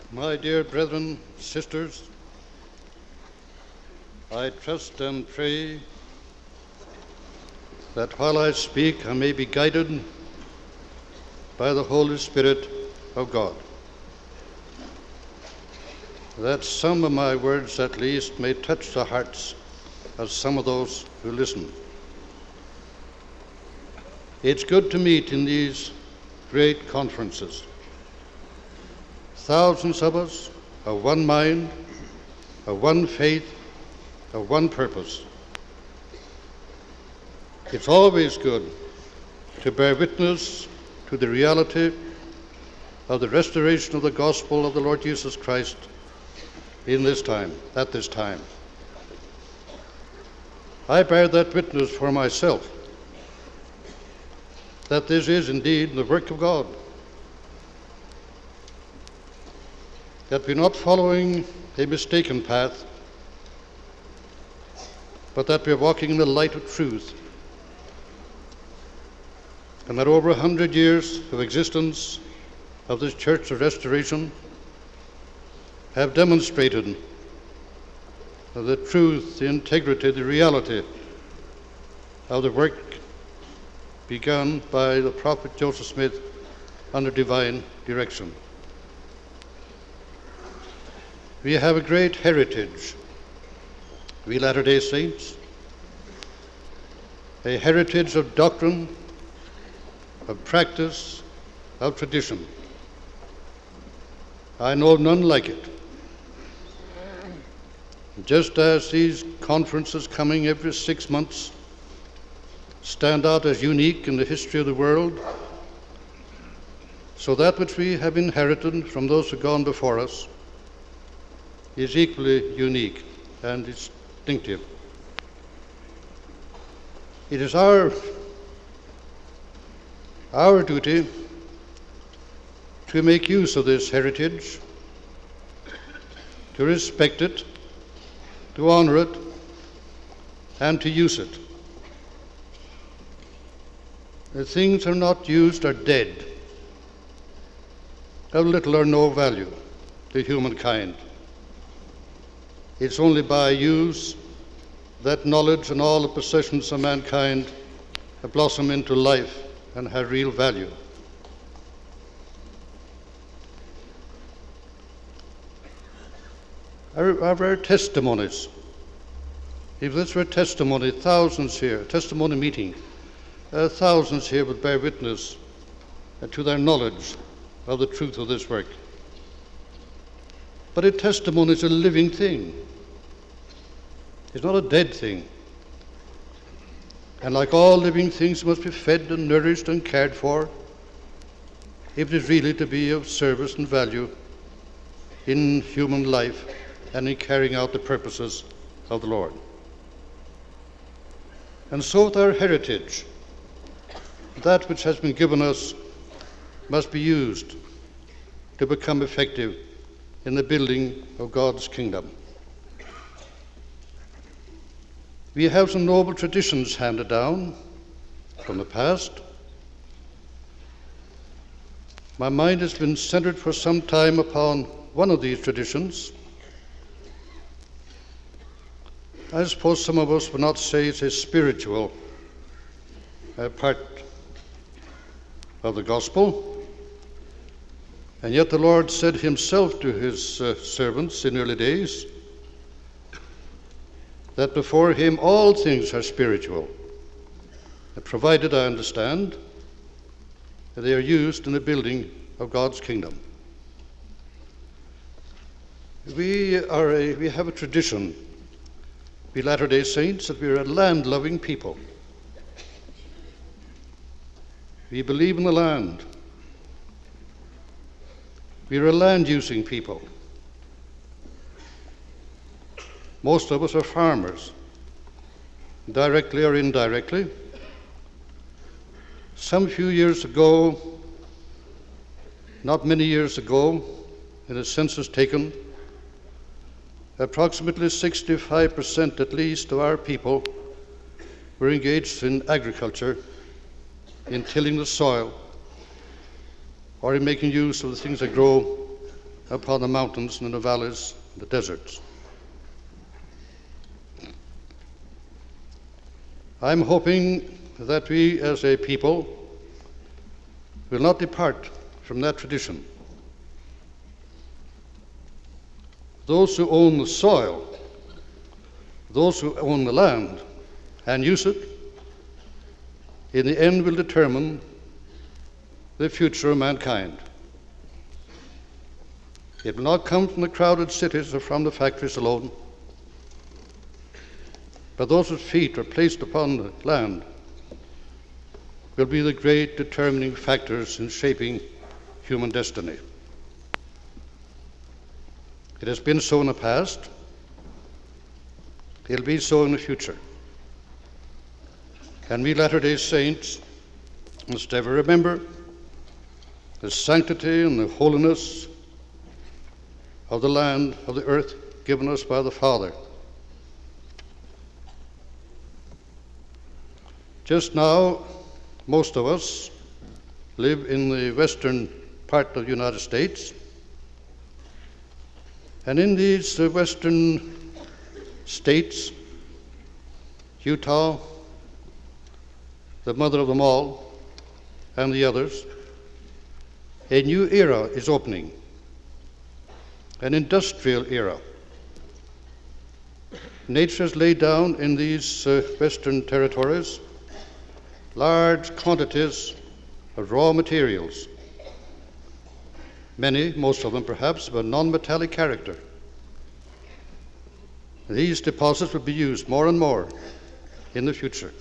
My dear brethren, sisters, I trust and pray that while I speak, I may be guided by the Holy Spirit of God, that some of my words at least may touch the hearts of some of those who listen. It's good to meet in these great conferences. Thousands of us of one mind, of one faith, of one purpose. It's always good to bear witness to the reality of the restoration of the gospel of the Lord Jesus Christ in this time, at this time. I bear that witness for myself, that this is indeed the work of God, that we're not following a mistaken path, but that we're walking in the light of truth, and that over 100 years of existence of this Church of Restoration have demonstrated the truth, the integrity, the reality of the work begun by the prophet Joseph Smith under divine direction. We have a great heritage, we Latter-day Saints, a heritage of doctrine, of practice, of tradition. I know of none like it. Just as these conferences coming every 6 months stand out as unique in the history of the world, so that which we have inherited from those who have gone before us is equally unique and distinctive. It is our duty to make use of this heritage, to respect it, to honor it, and to use it. The things are not used are dead, of little or no value to humankind. It's only by use that knowledge and all the possessions of mankind blossom into life and have real value. Our testimonies, if this were testimony, thousands here, testimony meeting, thousands here would bear witness to their knowledge of the truth of this work. But a testimony is a living thing. It's not a dead thing. And like all living things, it must be fed and nourished and cared for if it is really to be of service and value in human life and in carrying out the purposes of the Lord. And so with our heritage, that which has been given us must be used to become effective in the building of God's kingdom. We have some noble traditions handed down from the past. My mind has been centered for some time upon one of these traditions. I suppose some of us would not say it's a spiritual part of the gospel, and yet the Lord said himself to his servants in early days that before him all things are spiritual, provided, I understand, that they are used in the building of God's kingdom. We have a tradition, we Latter-day Saints, that we are a land-loving people. We believe in the land. We are a land-using people. Most of us are farmers, directly or indirectly. Some few years ago, not many years ago, in a census taken, approximately 65% at least of our people were engaged in agriculture, in tilling the soil, or in making use of the things that grow upon the mountains and in the valleys and the deserts. I'm hoping that we as a people will not depart from that tradition. Those who own the soil, those who own the land and use it, in the end will determine the future of mankind. It will not come from the crowded cities or from the factories alone, but those whose feet are placed upon the land will be the great determining factors in shaping human destiny. It has been so in the past. It'll be so in the future. And we Latter-day Saints must ever remember the sanctity and the holiness of the land, of the earth given us by the Father. Just now, most of us live in the western part of the United States. And in these western states, Utah, the mother of them all, and the others, a new era is opening, an industrial era. Nature has laid down in these western territories large quantities of raw materials, many, most of them perhaps, of a non-metallic character. These deposits will be used more and more in the future.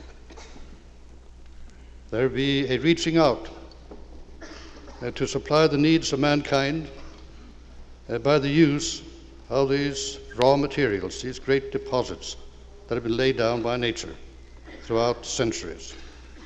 There will be a reaching out to supply the needs of mankind by the use of these raw materials, these great deposits that have been laid down by nature throughout centuries.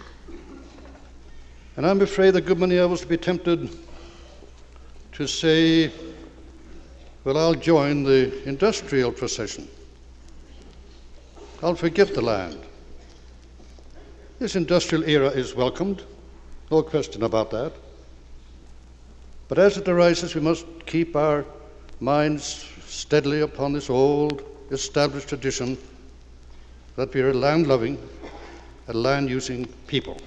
And I'm afraid a good many of us will be tempted to say, well, I'll join the industrial procession. I'll forget the land. This industrial era is welcomed, no question about that. But as it arises, we must keep our minds steadily upon this old, established tradition that we are a land-loving, a land-using people.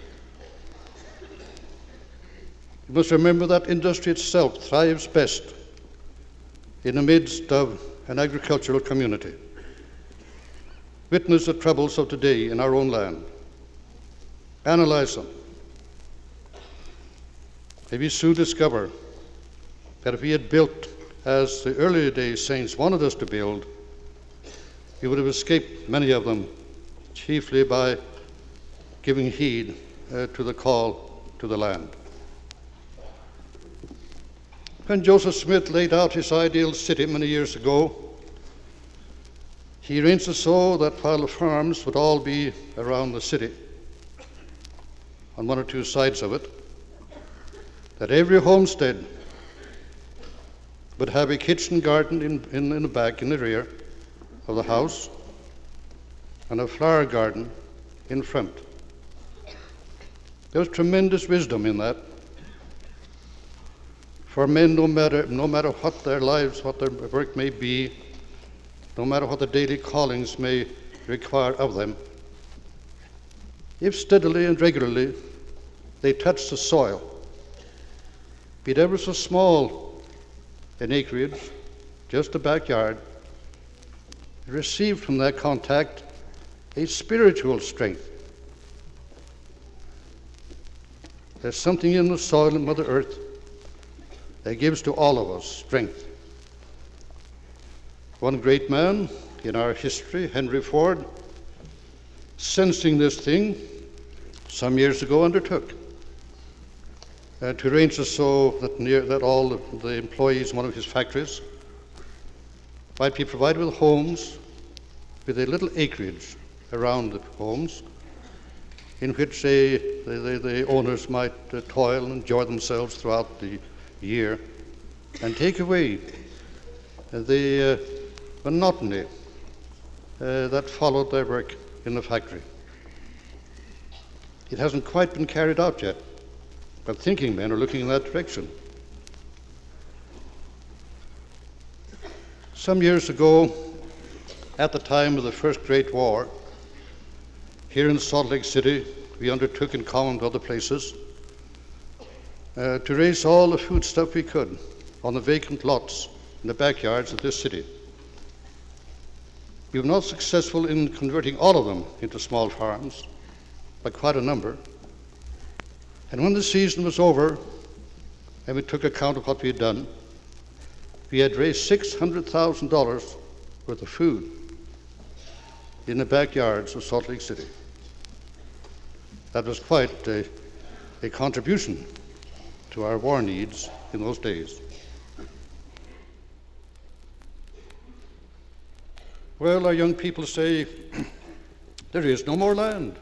We must remember that industry itself thrives best in the midst of an agricultural community. Witness the troubles of today in our own land. Analyze them. Maybe soon discover that if we had built as the earlier days saints wanted us to build, we would have escaped many of them, chiefly by giving heed to the call to the land. When Joseph Smith laid out his ideal city many years ago, he arranged it so that while the farms would all be around the city, on one or two sides of it, that every homestead would have a kitchen garden in the back, in the rear of the house, and a flower garden in front. There was tremendous wisdom in that. For men, no matter what their lives, what their work may be, no matter what the daily callings may require of them, if steadily and regularly they touch the soil, be it ever so small an acreage, just a backyard, receive from that contact a spiritual strength. There's something in the soil and Mother Earth that gives to all of us strength. One great man in our history, Henry Ford, sensing this thing, some years ago undertook to arrange it so that all the employees in one of his factories might be provided with homes with a little acreage around the homes in which the owners might toil and enjoy themselves throughout the year and take away the monotony that followed their work in the factory. It hasn't quite been carried out yet, but thinking men are looking in that direction. Some years ago, at the time of the First Great War, here in Salt Lake City, we undertook in common with other places to raise all the foodstuff we could on the vacant lots in the backyards of this city. We were not successful in converting all of them into small farms, but quite a number. And when the season was over and we took account of what we had done, we had raised $600,000 worth of food in the backyards of Salt Lake City. That was quite a contribution to our war needs in those days. Well, our young people say, there is no more land.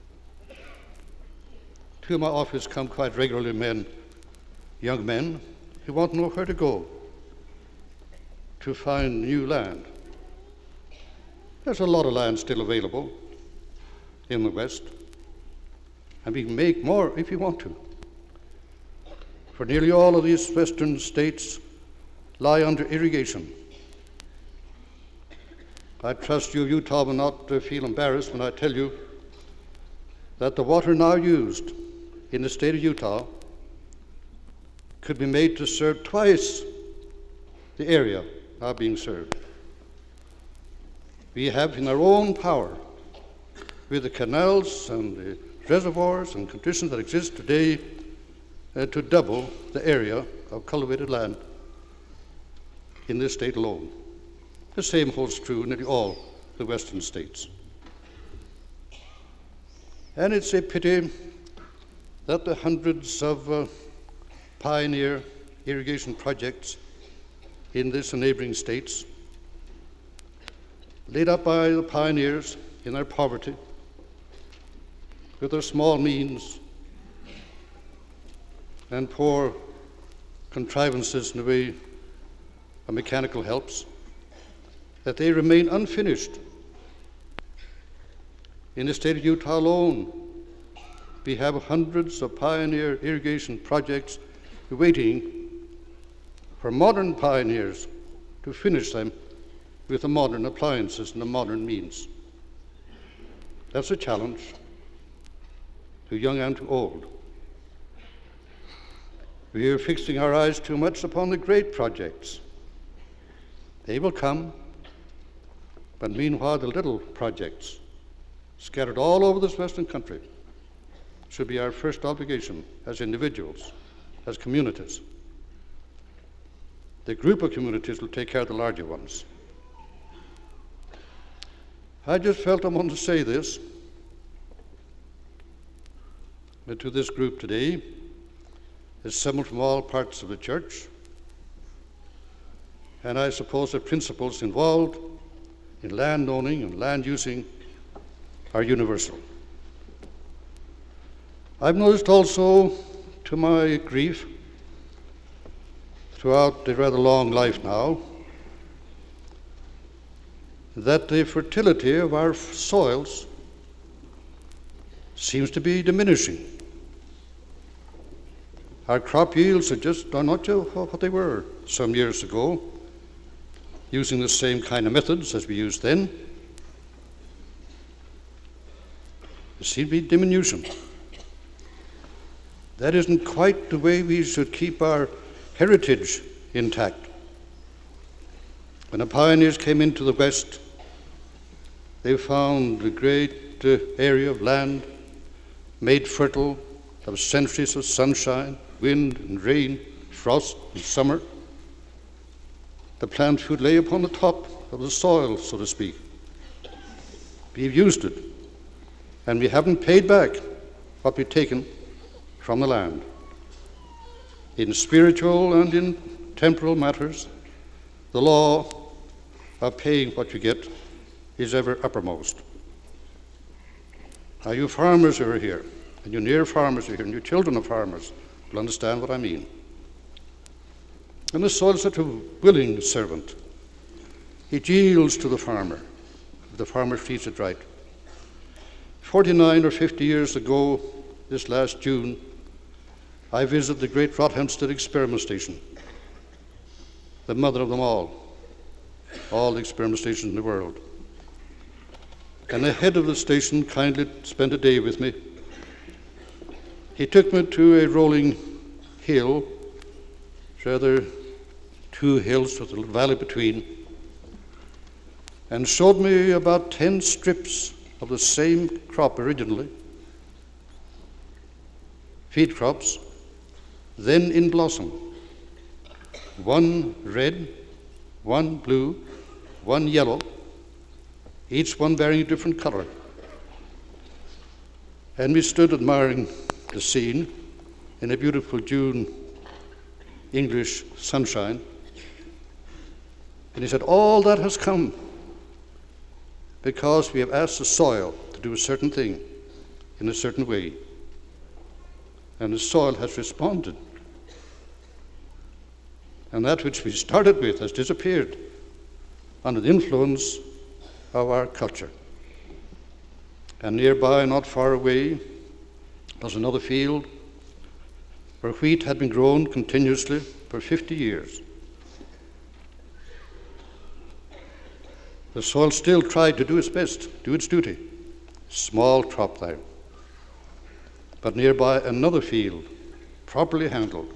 To my office come quite regularly young men who want to know where to go to find new land. There's a lot of land still available in the West, and we can make more if we want to. For nearly all of these western states lie under irrigation. I trust you, Utah, will not feel embarrassed when I tell you that the water now used in the state of Utah could be made to serve twice the area now being served. We have in our own power, with the canals and the reservoirs and conditions that exist today, to double the area of cultivated land in this state alone. The same holds true in nearly all the western states. And it's a pity that the hundreds of pioneer irrigation projects in this and neighboring states, laid up by the pioneers in their poverty, with their small means and poor contrivances in the way of mechanical helps, that they remain unfinished. In the state of Utah alone, we have hundreds of pioneer irrigation projects waiting for modern pioneers to finish them with the modern appliances and the modern means. That's a challenge to young and to old. We are fixing our eyes too much upon the great projects. They will come, but meanwhile the little projects scattered all over this western country should be our first obligation as individuals, as communities. The group of communities will take care of the larger ones. I just felt I wanted to say this to this group today, assembled from all parts of the church, and I suppose the principles involved in land owning and land using are universal. I've noticed also, to my grief, throughout a rather long life now, that the fertility of our soils seems to be diminishing. Our crop yields are not what they were some years ago, using the same kind of methods as we used then. There seems to be diminution. That isn't quite the way we should keep our heritage intact. When the pioneers came into the West, they found a great area of land made fertile of centuries of sunshine, wind and rain, frost and summer. The plant food lay upon the top of the soil, so to speak. We've used it, and we haven't paid back what we've taken from the land. In spiritual and in temporal matters, the law of paying what you get is ever uppermost. Now, you farmers who are here, and you near farmers who are here, and you children of farmers will understand what I mean. And the soil is such a willing servant. It yields to the farmer if the farmer treats it right. 49 or 50 years ago, this last June, I visited the great Rothemsted Experiment Station, the mother of them all. all the experiment stations in the world. And the head of the station kindly spent a day with me. He took me to a rolling hill, rather two hills with a valley between, and showed me about 10 strips of the same crop originally, feed crops, then in blossom. One red, one blue, one yellow, each one bearing a different color. And we stood admiring the scene in a beautiful June English sunshine. And he said, all that has come because we have asked the soil to do a certain thing in a certain way. And the soil has responded. And that which we started with has disappeared under the influence of our culture. And nearby, not far away, was another field where wheat had been grown continuously for 50 years. The soil still tried to do its best, do its duty. Small crop there. But nearby another field, properly handled.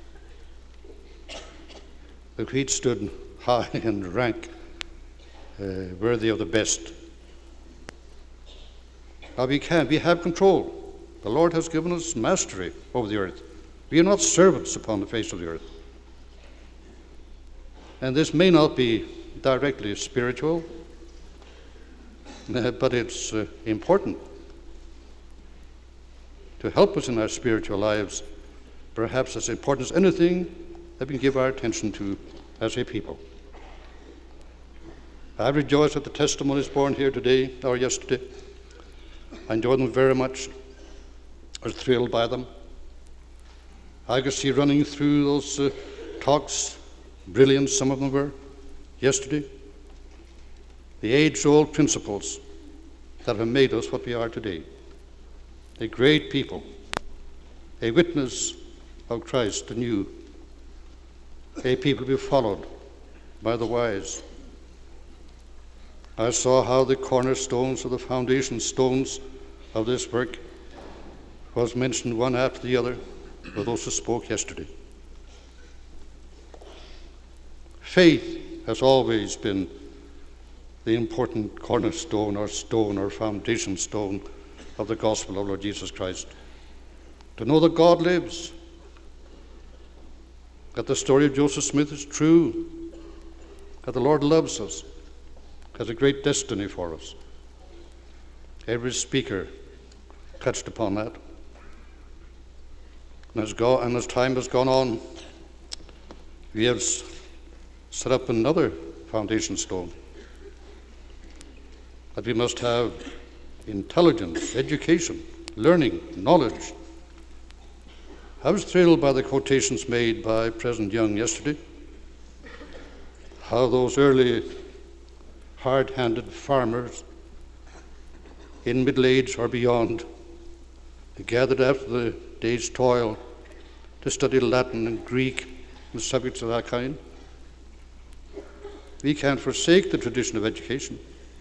The wheat stood high in rank, worthy of the best. Now we have control. The Lord has given us mastery over the earth. We are not servants upon the face of the earth. And this may not be directly spiritual, but it's important to help us in our spiritual lives, perhaps as important as anything that we can give our attention to as a people. I rejoice at the testimonies born here today or yesterday. I enjoy them very much. I was thrilled by them. I could see running through those talks, brilliant some of them were, yesterday, the age-old principles that have made us what we are today. A great people, a witness of Christ anew, a people to be followed by the wise. I saw how the cornerstones or the foundation stones of this work was mentioned one after the other by those who spoke yesterday. Faith has always been the important cornerstone or foundation stone of the gospel of Lord Jesus Christ. To know that God lives, that the story of Joseph Smith is true, that the Lord loves us, has a great destiny for us. Every speaker touched upon that. And as time has gone on, we have set up another foundation stone, that we must have intelligence, education, learning, knowledge. I was thrilled by the quotations made by President Young yesterday, how those early hard-handed farmers in middle age or beyond, they gathered after the day's toil to study Latin and Greek and subjects of that kind. We can't forsake the tradition of education.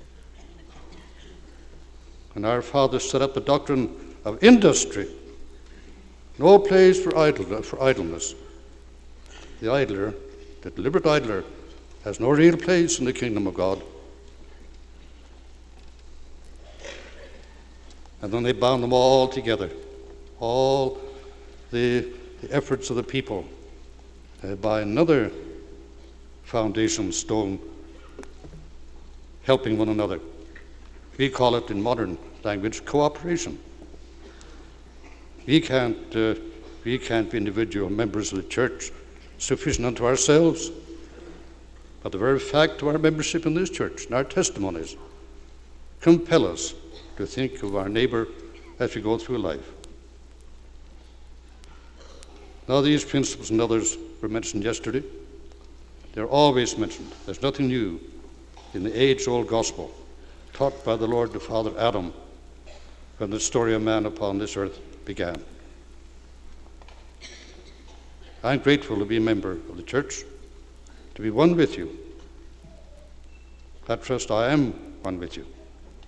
And our fathers set up a doctrine of industry. No place for idleness. The idler, the deliberate idler, has no real place in the kingdom of God. And then they bound them all together, all the efforts of the people, by another foundation stone, helping one another. We call it in modern language cooperation. We can't be individual members of the church sufficient unto ourselves, but the very fact of our membership in this church and our testimonies compel us to think of our neighbor as we go through life. Now, these principles and others were mentioned yesterday. They're always mentioned. There's nothing new in the age-old gospel taught by the Lord the Father Adam when the story of man upon this earth began. I'm grateful to be a member of the church, to be one with you, I trust I am one with you.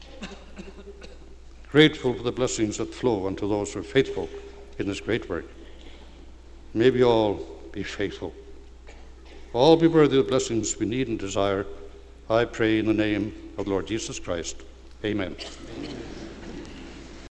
Grateful for the blessings that flow unto those who are faithful in this great work. May we all be faithful. All be worthy of the blessings we need and desire. I pray in the name of the Lord Jesus Christ. Amen. Amen.